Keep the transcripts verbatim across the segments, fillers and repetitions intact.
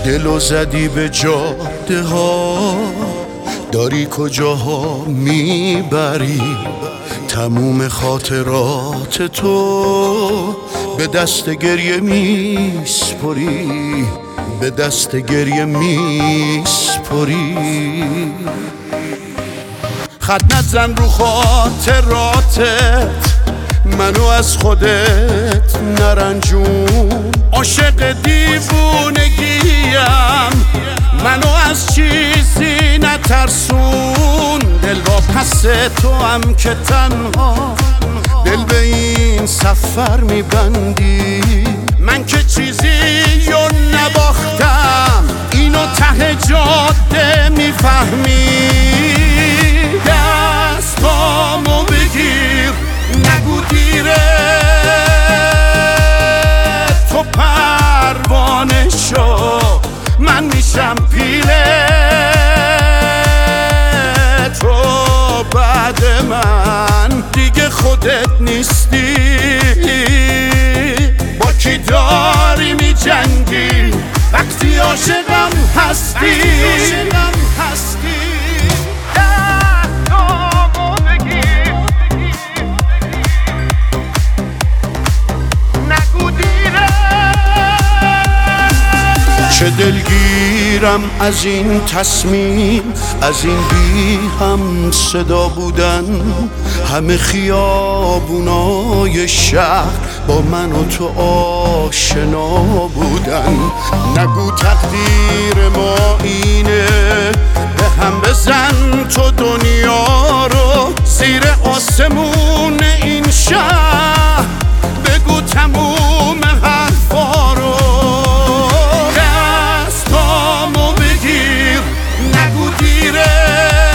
دلو زدی به جاده ها، داری کجاها میبری؟ تموم خاطرات تو به دست گریه میسپری، به دست گریه میسپری. خط نزن رو خاطراتت، منو از خودت نرنجون. عاشق دیوونگیم، منو از چیزی نترسون. دل با پس تو هم که تنها دل به این سفر میبندی. من که چیزی رو نباختم، اینو ته جاده میفهمی. دستامو بگیر، نگو دیره، تو پروانه شو، من میشم پیله. تو بعد من دیگه خودت نیستی. با کی داری میجنگی وقتی عاشقم هستی؟ دستامو بگیر، نگو دیره. چه دلگیرم از این تصمیم، از این بی هم صدا بودن. همه خیابونای شهر با من و تو آشنا بودن. نگو تقدیر ما اینه، به هم بزن تو دنیا رو. زیر آسمون این شهر بگو تموم حرفا رو. دستامو بگیر، نگو دیره،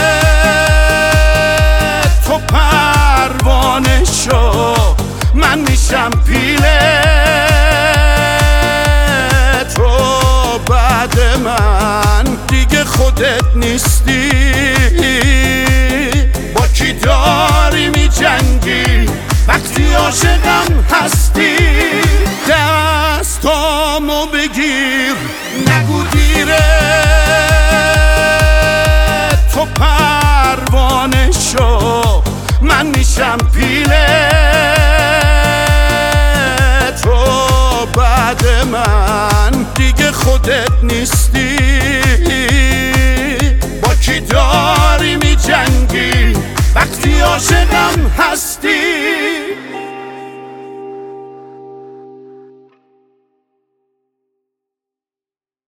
تو پروانه شو، من میشم پیله. تو بعد من دیگه خودت نیستی. با کی داری میجنگی وقتی عاشقم هستی؟ دستامو بگیر، نگو دیره، تو پروانه شو، من میشم پیله. تو بعد من دیگه خودت نیستی. با کی داری میجنگی وقتی عاشقم هستی؟